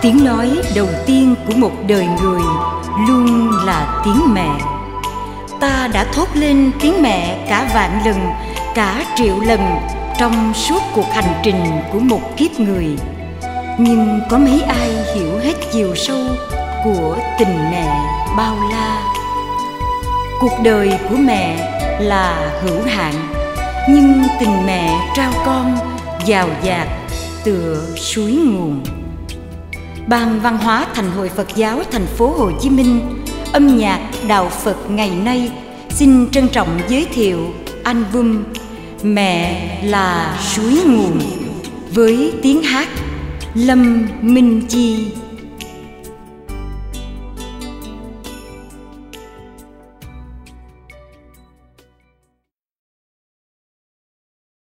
Tiếng nói đầu tiên của một đời người luôn là tiếng mẹ. Ta đã thốt lên tiếng mẹ cả vạn lần, cả triệu lần trong suốt cuộc hành trình của một kiếp người. Nhưng có mấy ai hiểu hết chiều sâu của tình mẹ bao la. Cuộc đời của mẹ là hữu hạn, nhưng tình mẹ trao con dào dạt tựa suối nguồn. Ban Văn hóa Thành hội Phật giáo thành phố Hồ Chí Minh, âm nhạc đạo Phật ngày nay xin trân trọng giới thiệu album Mẹ là suối nguồn với tiếng hát Lâm Minh Chi.